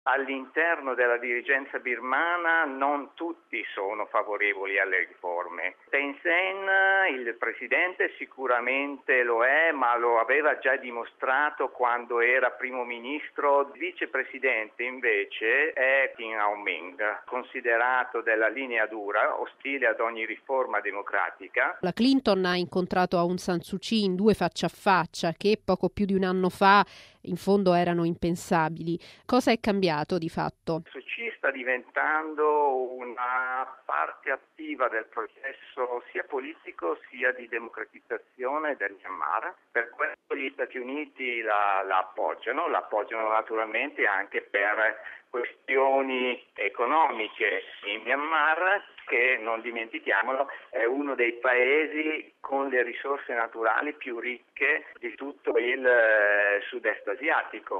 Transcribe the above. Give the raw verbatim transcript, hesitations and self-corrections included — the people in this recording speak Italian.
All'interno della dirigenza birmana non tutti sono favorevoli alle riforme. Thein Sein, il presidente, sicuramente lo è, ma lo aveva già dimostrato quando era primo ministro. Il vicepresidente invece è Tin Aung Hlaing, considerato della linea dura, ostile ad ogni riforma democratica. La Clinton ha incontrato Aung San Suu Kyi in due faccia a faccia che poco più di un anno fa in fondo erano impensabili. Cosa è cambiato di fatto? Suu Kyi sta diventando una parte attiva del processo sia politico sia di democratizzazione del Myanmar. Per questo gli Stati Uniti la, la appoggiano, la appoggiano naturalmente anche per questioni economiche. In Myanmar, che non dimentichiamolo, è uno dei paesi con le risorse naturali più ricche di tutto il sud-est asiatico.